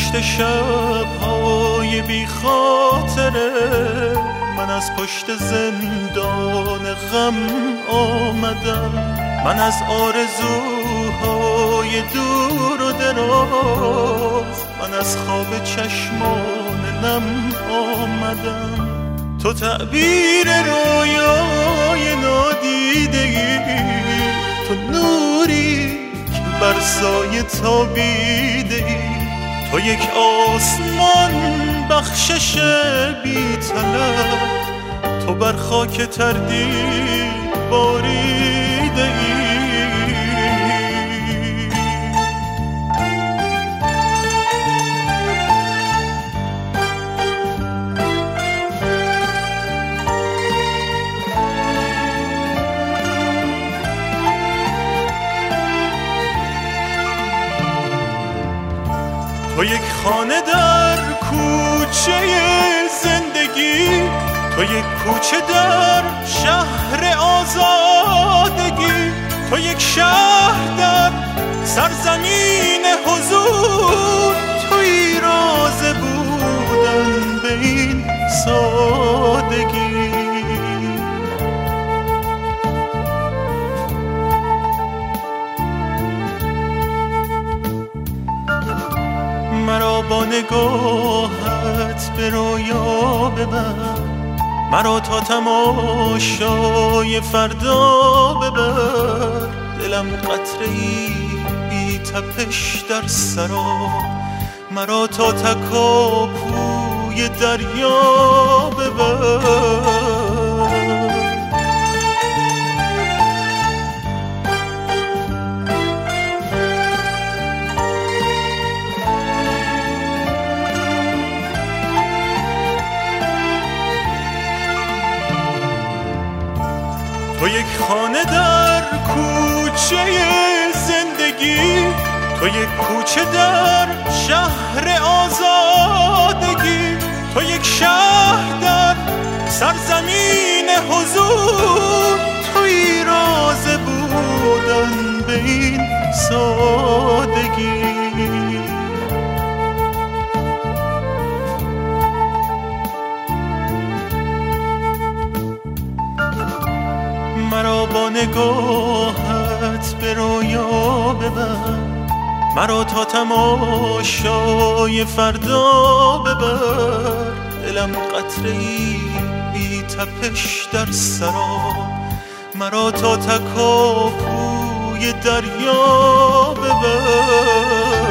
پشت شب‌های بی خاطره، من از پشت زندان غم آمدم. من از آرزوهای دور و دراز، من از خواب چشمان نم آمدم. تو تعبیر رویای نادیدگی، تو نوری که بر سایه تابیده ای، تو یک آسمان بخشش بی طلب، تو بر خاک تردید باریده ای. تو یک خانه در کوچه زندگی، تو یک کوچه در شهر آزادگی، تو یک شهر در سرزمین حضور، تویی راز بودن به این سادگی. مرا با نگاهت به رویا ببر، مرا تا تماشای فردا ببر. دلم قطره‌ای بی تپش در سرا، مرا تا تکاپوی دریا ببر. تو یک خانه در کوچه زندگی، تو یک کوچه در شهر آزادگی، تو یک شهر در سرزمین حضور، تویی راز بودن به این سادگی. مرا با نگاهت به رویا ببر، مرا تا تماشای فردا ببر. دلم قطره‌ای بی تپش در سرا، مرا تا تکاپوی دریا ببر.